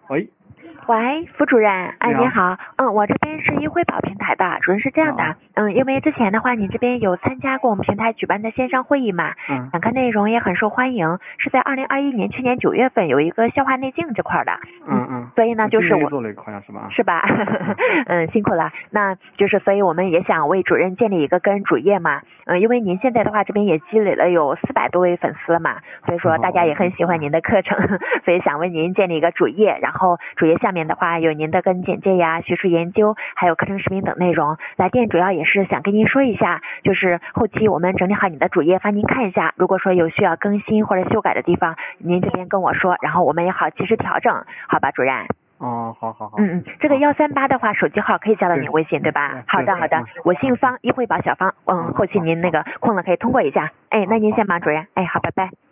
喂， 喂，副主任，哎， 你好您好，我这边是医惠宝平台的，主任是这样的，因为之前的话，你这边有参加过我们平台举办的线上会议嘛，讲课内容也很受欢迎，是在2021年去年9月份有一个消化内镜这块的，所以呢，就是我做了一个好像是吧？ 是吧？辛苦了，那就是所以我们也想为主任建立一个个人主页嘛，因为您现在的话这边也积累了有400多位粉丝了嘛，所以说大家也很喜欢您的课程，所以想为您建立一个主页，然后主页下面的话有您的个人简介呀、学术研究，还有课程视频等内容。来电主要也是想跟您说一下，就是后期我们整理好你的主页发您看一下，如果说有需要更新或者修改的地方，您这边跟我说，然后我们也好及时调整，好吧，主任？ 哦，好。 这个138的话，手机号可以加到您微信对吧？好的，我姓方，医惠宝小方，后期您那个空了可以通过一下。哎，那您先忙，主任。哎，好，拜拜。